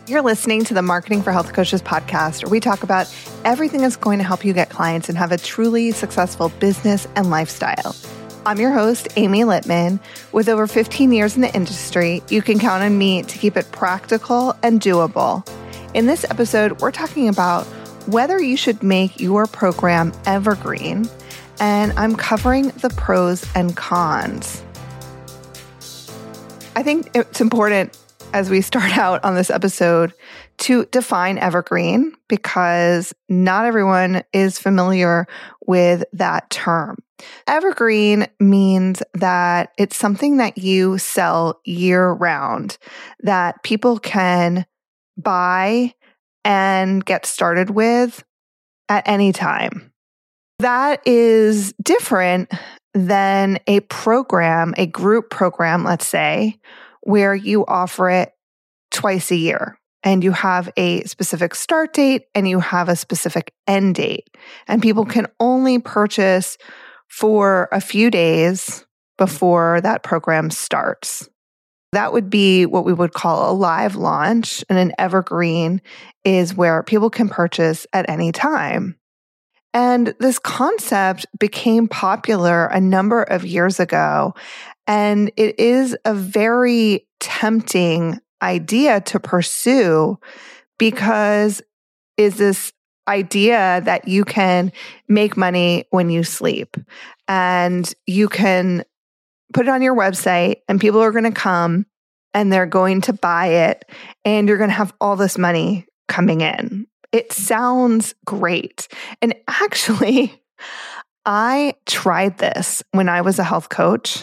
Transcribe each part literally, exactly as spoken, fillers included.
You're listening to the Marketing for Health Coaches podcast, where we talk about everything that's going to help you get clients and have a truly successful business and lifestyle. I'm your host, Amy Littman. With over fifteen years in the industry, you can count on me to keep it practical and doable. In this episode, we're talking about whether you should make your program evergreen, and I'm covering the pros and cons. I think it's important as we start out on this episode to define evergreen, because not everyone is familiar with that term. Evergreen means that it's something that you sell year round, that people can buy and get started with at any time. That is different than a program, a group program, let's say, where you offer it twice a year and you have a specific start date and you have a specific end date. And people can only purchase for a few days before that program starts. That would be what we would call a live launch, and an evergreen is where people can purchase at any time. And this concept became popular a number of years ago, and it is a very tempting idea to pursue, because is this idea that you can make money when you sleep, and you can put it on your website and people are going to come and they're going to buy it and you're going to have all this money coming in. It sounds great. And actually, I tried this when I was a health coach.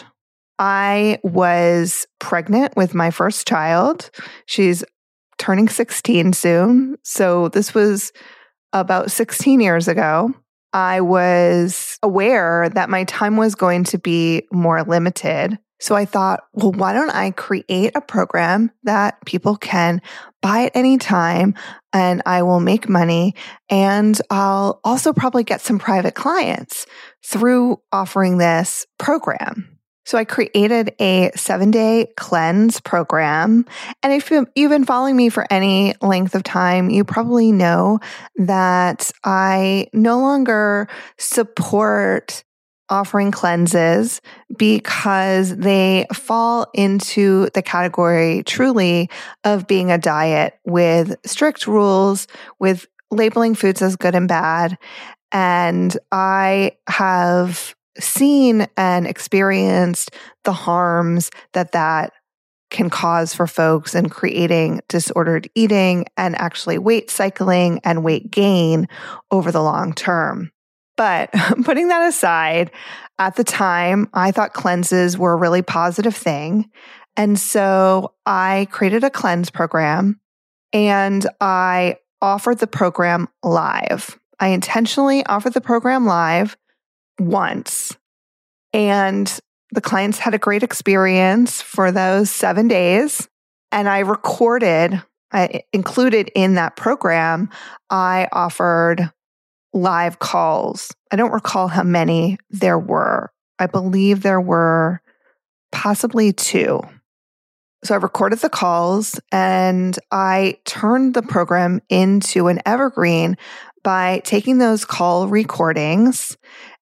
I was pregnant with my first child. She's turning sixteen soon. So this was about sixteen years ago. I was aware that my time was going to be more limited. So I thought, well, why don't I create a program that people can buy at any time, and I will make money, and I'll also probably get some private clients through offering this program. So I created a seven-day cleanse program. And if you've been following me for any length of time, you probably know that I no longer support offering cleanses because they fall into the category truly of being a diet with strict rules, with labeling foods as good and bad. And I have seen and experienced the harms that that can cause for folks in creating disordered eating and actually weight cycling and weight gain over the long term. But putting that aside, at the time, I thought cleanses were a really positive thing. And so I created a cleanse program and I offered the program live. I intentionally offered the program live once. And the clients had a great experience for those seven days. And I recorded, I included in that program, I offered live calls. I don't recall how many there were. I believe there were possibly two. So I recorded the calls and I turned the program into an evergreen by taking those call recordings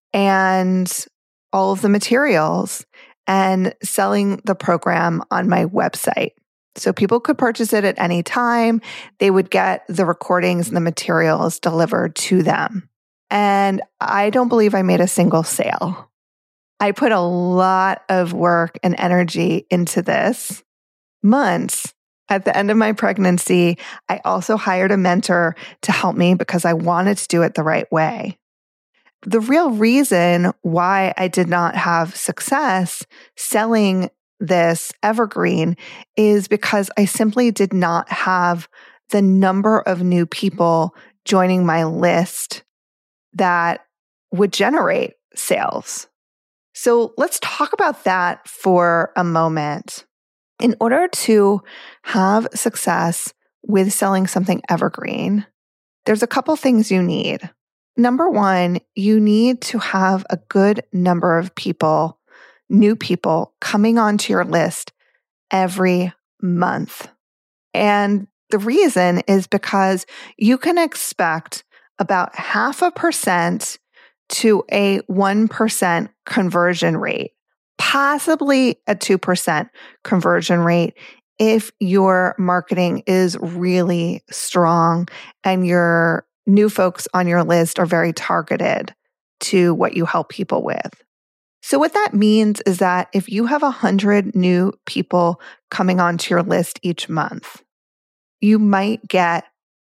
and all of the materials and selling the program on my website. So people could purchase it at any time. They would get the recordings and the materials delivered to them. And I don't believe I made a single sale. I put a lot of work and energy into this. Months. At the end of my pregnancy, I also hired a mentor to help me because I wanted to do it the right way. The real reason why I did not have success selling this evergreen is because I simply did not have the number of new people joining my list that would generate sales. So let's talk about that for a moment. In order to have success with selling something evergreen, there's a couple things you need. Number one, you need to have a good number of people, new people coming onto your list every month. And The reason is because you can expect about half a percent to a one percent conversion rate, possibly a two percent conversion rate if your marketing is really strong and your new folks on your list are very targeted to what you help people with. So what that means is that if you have one hundred new people coming onto your list each month, you might get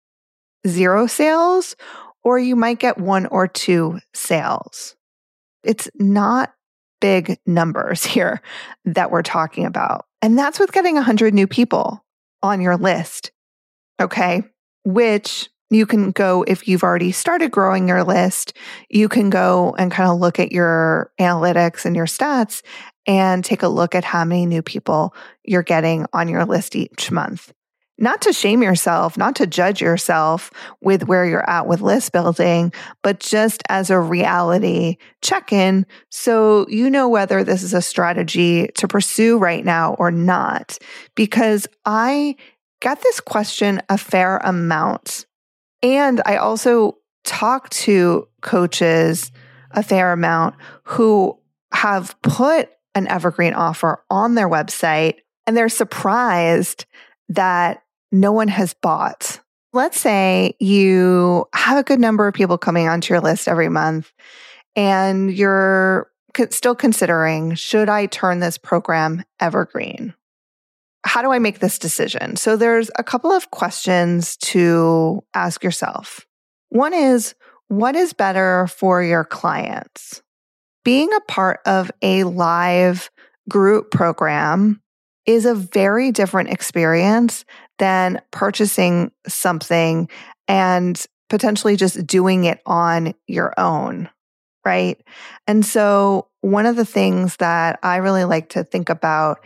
zero sales or you might get one or two sales. It's not big numbers here that we're talking about. And that's with getting one hundred new people on your list, okay? Which you can go, if you've already started growing your list, you can go and kind of look at your analytics and your stats and take a look at how many new people you're getting on your list each month. Not to shame yourself, not to judge yourself with where you're at with list building, but just as a reality check-in so you know whether this is a strategy to pursue right now or not. Because I get this question a fair amount. And I also talk to coaches a fair amount who have put an evergreen offer on their website and they're surprised that no one has bought. Let's say you have a good number of people coming onto your list every month and you're still considering, should I turn this program evergreen? How do I make this decision? So there's a couple of questions to ask yourself. One is, what is better for your clients? Being a part of a live group program is a very different experience than purchasing something and potentially just doing it on your own, right? And so one of the things that I really like to think about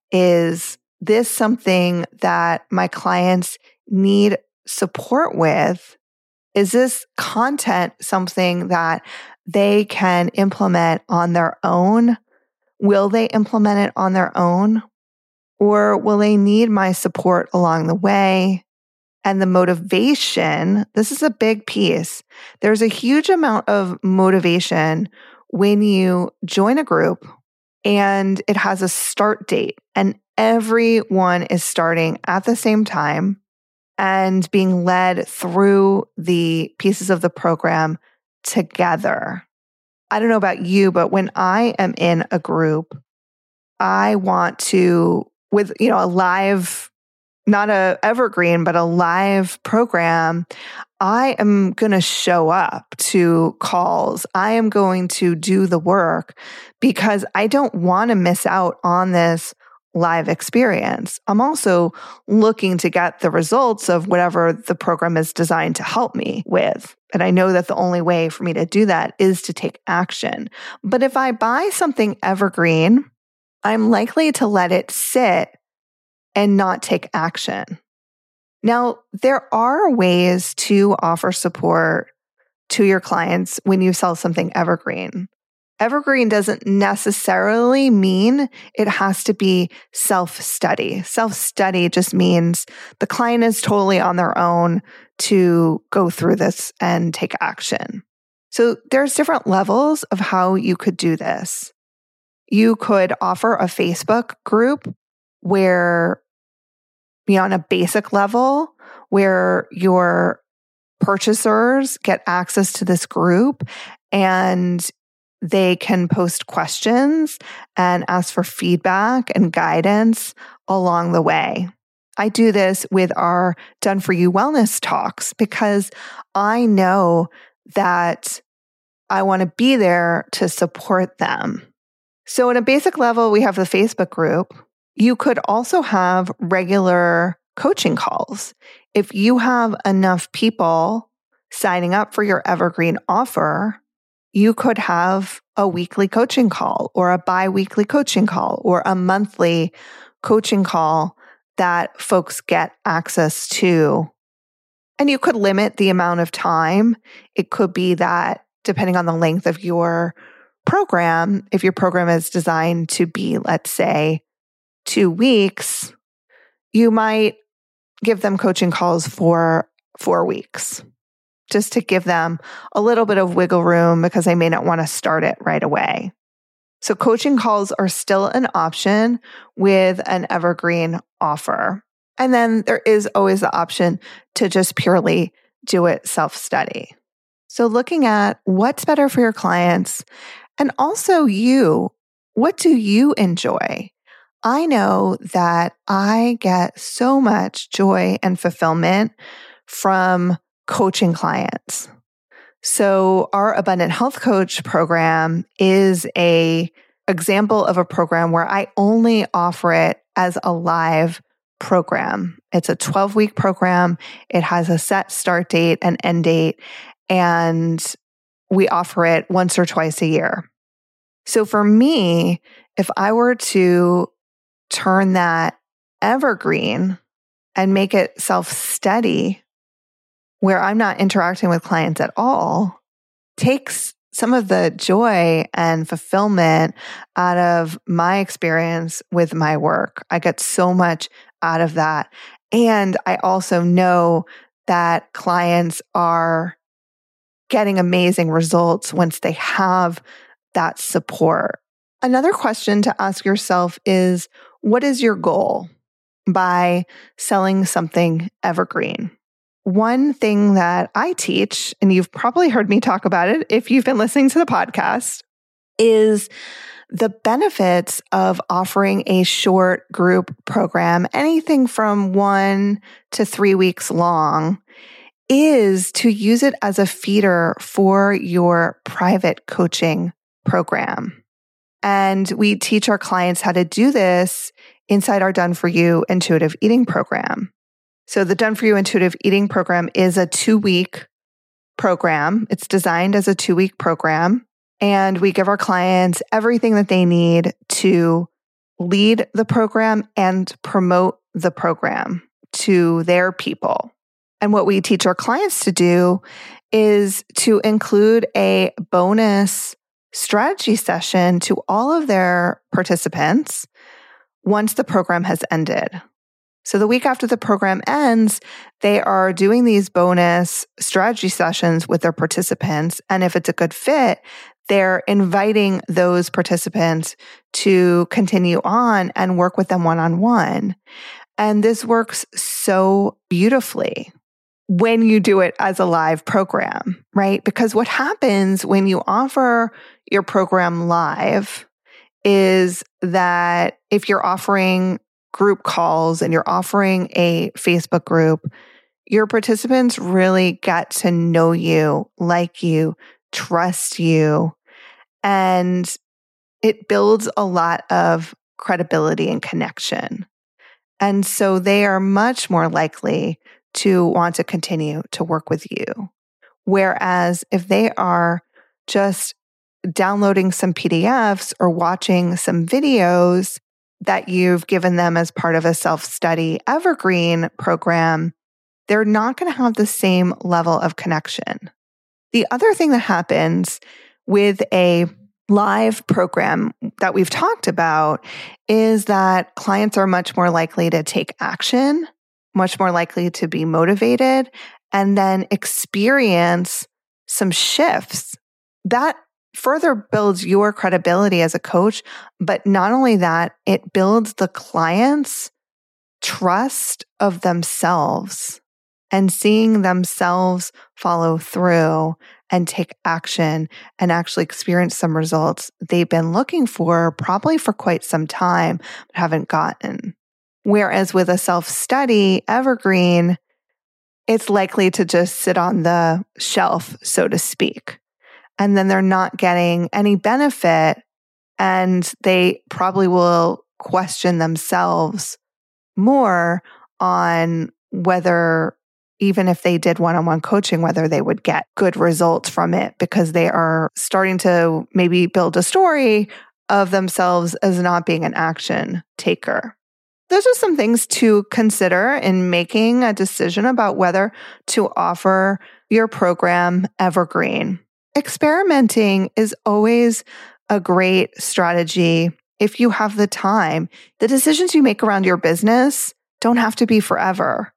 is this something that my clients need support with? Is this content something that they can implement on their own? Will they implement it on their own? Or will they need my support along the way? And the motivation, this is a big piece. There's a huge amount of motivation when you join a group and it has a start date and everyone is starting at the same time and being led through the pieces of the program together. I don't know about you, but when I am in a group, I want to, with, you know, a live, not a evergreen, but a live program, I am going to show up to calls. I am going to do the work because I don't want to miss out on this live experience. I'm also looking to get the results of whatever the program is designed to help me with. And I know that the only way for me to do that is to take action. But if I buy something evergreen, I'm likely to let it sit and not take action. Now, there are ways to offer support to your clients when you sell something evergreen. Evergreen doesn't necessarily mean it has to be self-study. Self-study just means the client is totally on their own to go through this and take action. So there's different levels of how you could do this. You could offer a Facebook group where, you know, on a basic level, where your purchasers get access to this group and they can post questions and ask for feedback and guidance along the way. I do this with our Done For You Wellness talks because I know that I want to be there to support them. So at a basic level, we have the Facebook group. You could also have regular coaching calls. If you have enough people signing up for your evergreen offer, you could have a weekly coaching call or a bi-weekly coaching call or a monthly coaching call that folks get access to. And you could limit the amount of time. It could be that depending on the length of your program, if your program is designed to be, let's say, two weeks, you might give them coaching calls for four weeks, just to give them a little bit of wiggle room because they may not want to start it right away. So coaching calls are still an option with an evergreen offer. And then there is always the option to just purely do it self-study. So looking at what's better for your clients and also you, what do you enjoy? I know that I get so much joy and fulfillment from coaching clients. So our Abundant Health Coach program is a example of a program where I only offer it as a live program. It's a twelve-week program. It has a set start date and end date, and we offer it once or twice a year. So for me, if I were to turn that evergreen and make it self-study, where I'm not interacting with clients at all, takes some of the joy and fulfillment out of my experience with my work. I get so much out of that. And I also know that clients are getting amazing results once they have that support. Another question to ask yourself is, what is your goal by selling something evergreen? One thing that I teach, and you've probably heard me talk about it if you've been listening to the podcast, is the benefits of offering a short group program, anything from one to three weeks long, is to use it as a feeder for your private coaching program. And we teach our clients how to do this inside our Done For You Intuitive Eating program. So the Done For You Intuitive Eating program is a two-week program. It's designed as a two-week program, and we give our clients everything that they need to lead the program and promote the program to their people. And what we teach our clients to do is to include a bonus strategy session to all of their participants once the program has ended. So the week after the program ends, they are doing these bonus strategy sessions with their participants. And if it's a good fit, they're inviting those participants to continue on and work with them one-on-one. And this works so beautifully when you do it as a live program, right? Because what happens when you offer your program live is that if you're offering group calls and you're offering a Facebook group, your participants really get to know you, like you, trust you, and it builds a lot of credibility and connection. And so they are much more likely to want to continue to work with you. Whereas if they are just downloading some P D Fs or watching some videos that you've given them as part of a self-study evergreen program, they're not going to have the same level of connection. The other thing that happens with a live program that we've talked about is that clients are much more likely to take action, much more likely to be motivated, and then experience some shifts. That further builds your credibility as a coach, but not only that, it builds the client's trust of themselves and seeing themselves follow through and take action and actually experience some results they've been looking for probably for quite some time, but haven't gotten. Whereas with a self-study evergreen, it's likely to just sit on the shelf, so to speak. And then they're not getting any benefit, and they probably will question themselves more on whether, even if they did one-on-one coaching, whether they would get good results from it, because they are starting to maybe build a story of themselves as not being an action taker. Those are some things to consider in making a decision about whether to offer your program evergreen. Experimenting is always a great strategy if you have the time. The decisions you make around your business don't have to be forever.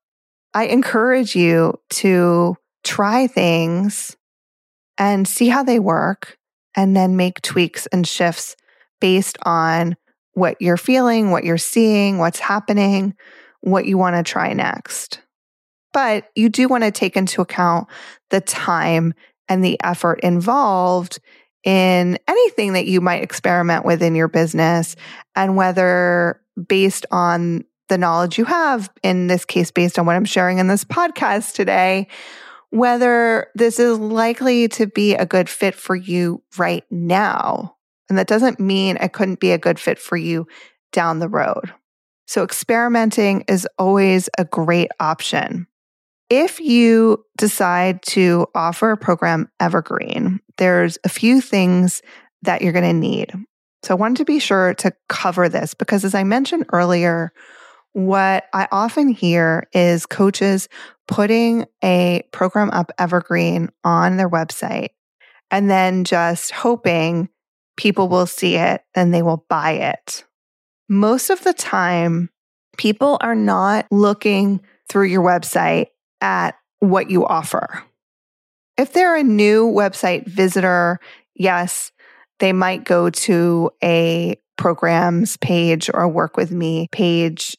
I encourage you to try things and see how they work, and then make tweaks and shifts based on what you're feeling, what you're seeing, what's happening, what you want to try next. But you do want to take into account the time and the effort involved in anything that you might experiment with in your business, and whether, based on the knowledge you have, in this case, based on what I'm sharing in this podcast today, whether this is likely to be a good fit for you right now. And that doesn't mean it couldn't be a good fit for you down the road. So experimenting is always a great option. If you decide to offer a program evergreen, there's a few things that you're going to need. So I wanted to be sure to cover this because, as I mentioned earlier, what I often hear is coaches putting a program up evergreen on their website and then just hoping people will see it and they will buy it. Most of the time, people are not looking through your website at what you offer. If they're a new website visitor, yes, they might go to a programs page or a work with me page.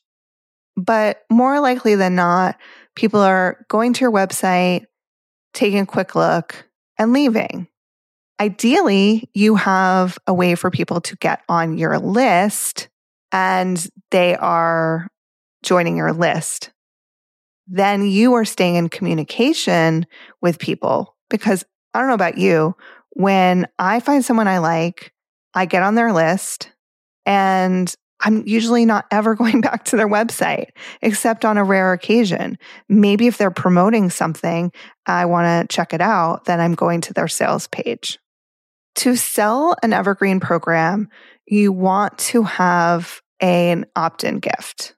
But more likely than not, people are going to your website, taking a quick look, and leaving. Ideally, you have a way for people to get on your list, and they are joining your list. Then you are staying in communication with people, because I don't know about you, when I find someone I like, I get on their list, and I'm usually not ever going back to their website, except on a rare occasion. Maybe if they're promoting something, I want to check it out, then I'm going to their sales page. To sell an evergreen program, you want to have an opt-in gift.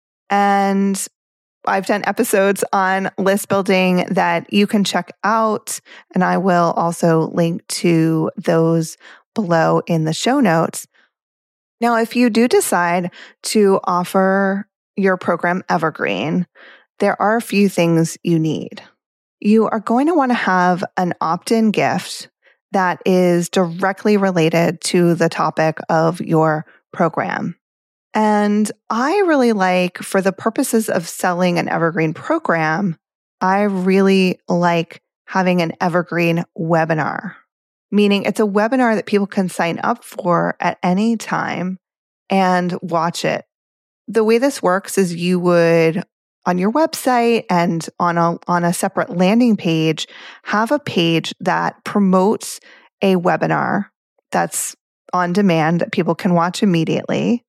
And I've done episodes on list building that you can check out, and I will also link to those below in the show notes. Now, if you do decide to offer your program evergreen, there are a few things you need. You are going to want to have an opt-in gift that is directly related to the topic of your program. And I really like, for the purposes of selling an evergreen program, I really like having an evergreen webinar. Meaning it's a webinar that people can sign up for at any time and watch it. The way this works is you would, on your website and on a, on a separate landing page, have a page that promotes a webinar that's on demand that people can watch immediately.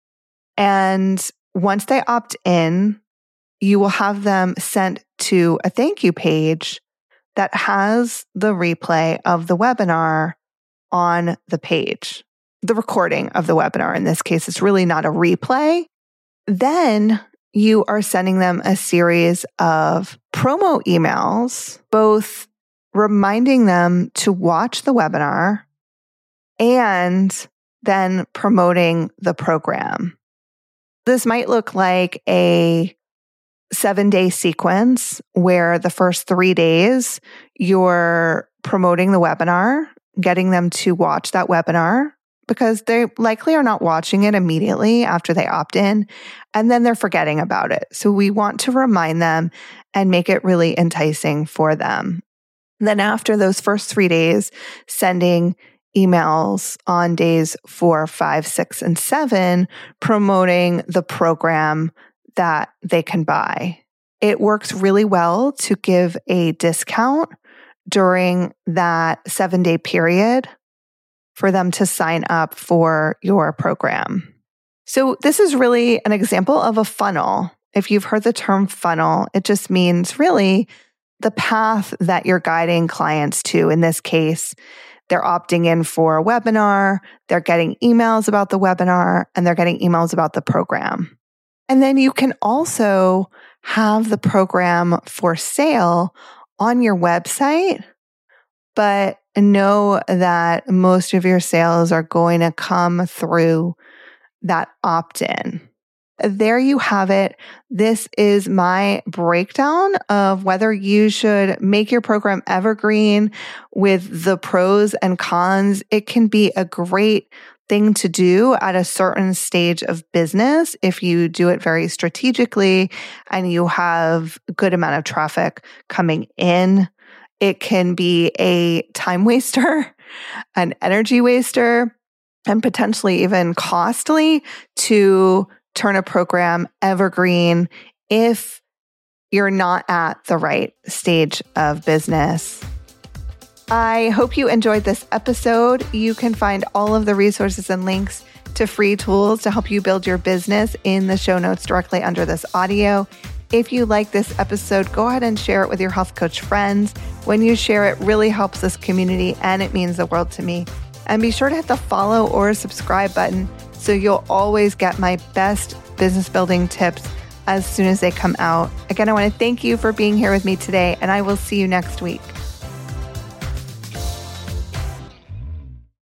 And once they opt in, you will have them sent to a thank you page that has the replay of the webinar on the page, the recording of the webinar. In this case, it's really not a replay. Then you are sending them a series of promo emails, both reminding them to watch the webinar and then promoting the program. This might look like a seven-day sequence where the first three days you're promoting the webinar, getting them to watch that webinar, because they likely are not watching it immediately after they opt in, and then they're forgetting about it. So we want to remind them and make it really enticing for them. Then after those first three days, sending emails on days four, five, six, and seven, promoting the program that they can buy. It works really well to give a discount during that seven-day period for them to sign up for your program. So this is really an example of a funnel. If you've heard the term funnel, it just means really the path that you're guiding clients to. In this case, they're opting in for a webinar, they're getting emails about the webinar, and they're getting emails about the program. And then you can also have the program for sale on your website, but know that most of your sales are going to come through that opt-in. there you have it. This is my breakdown of whether you should make your program evergreen with the pros and cons. It can be a great thing to do at a certain stage of business if you do it very strategically and you have a good amount of traffic coming in. It can be a time waster, an energy waster, and potentially even costly to turn a program evergreen if you're not at the right stage of business. I hope you enjoyed this episode. You can find all of the resources and links to free tools to help you build your business in the show notes directly under this audio. If you like this episode, go ahead and share it with your health coach friends. When you share it, really helps this community and it means the world to me. And be sure to hit the follow or subscribe button so you'll always get my best business building tips as soon as they come out. Again, I want to thank you for being here with me today, and I will see you next week.